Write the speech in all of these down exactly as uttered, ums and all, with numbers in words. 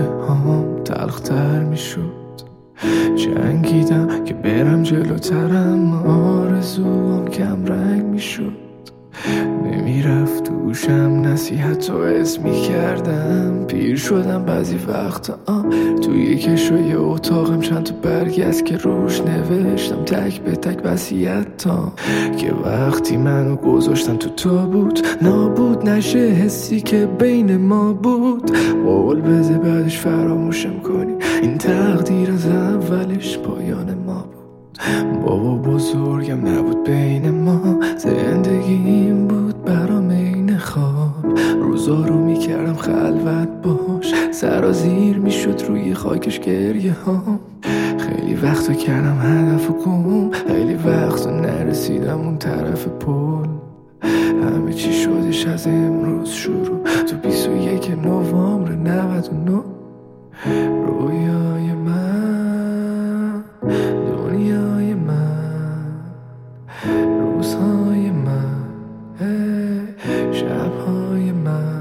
هام تلختر می شد. جنگیدم که برم جلوترم، آرزوام کم رنگ می شد. نمیرفت دوشم نصیحت و اسم می کردم. پیر شدم بعضی وقتا آه توی کشوی اتاقم چند تا برگی است که روش نوشتم تک به تک وصیتام، که وقتی منو گذاشتن تو تابوت نابود نشه حسی که بین ما بود. قول بده بعدش فراموشم کنی، این تقدیر از اولش پایان ما بود. بابا بزرگم نبود بین ما، زندگیم بود برام این خواب. روزا رو میکردم خلوت باش، سرازیر میشد روی خاکش گریه ها. خیلی وقتا کردم هدف و گم، خیلی وقتا نرسیدم اون طرف پل. همه چی شدش از امروز شروع، تو بیست و یک نوامبر نود و نه. رویای من، دنیای من، روزهای من، شبهای من.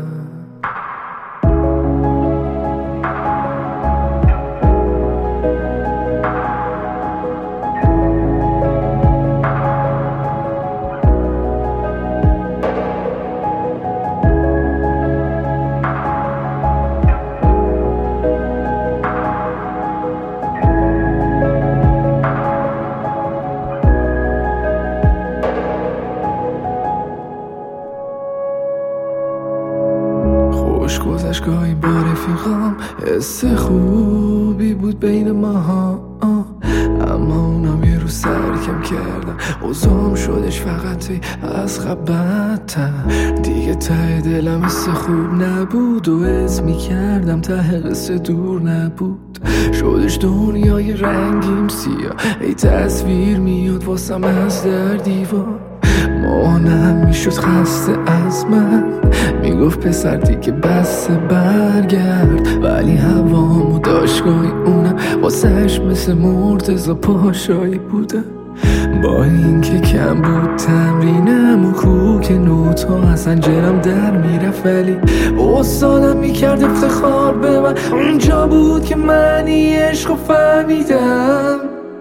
خوش گذشت گاهی با رفیقام، حس خوبی بود بین ماها، اما اونم یه رو سرکم کردم. اوضاعم شدش فقط از بدتر. دیگه ته دلم حس خوب نبود و حس میکردم ته قصه دور نبود. شدش دنیای رنگیم سیاه، ای تصویر میاد واسم از در دیوار. مامانم میشد خسته از من، میگفت پسر دیگه بسه برگرد، ولی هوامو داشت گاهی اونم واسهش مثل مرتضی پاشایی بودم. با اینکه کم بود تمرینم و کوک نوتا از سنجرم در میرفت، ولی استادم میکرد افتخار به من. اونجا بود که معنی عشق فهمیدم.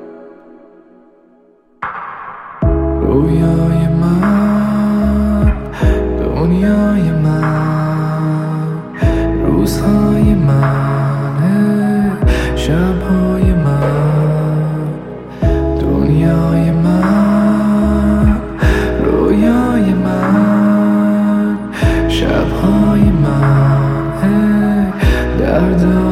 رویای من، دنیای من، روزهای من، شبهای من. دنیای من، رویای من، شبهای من، درد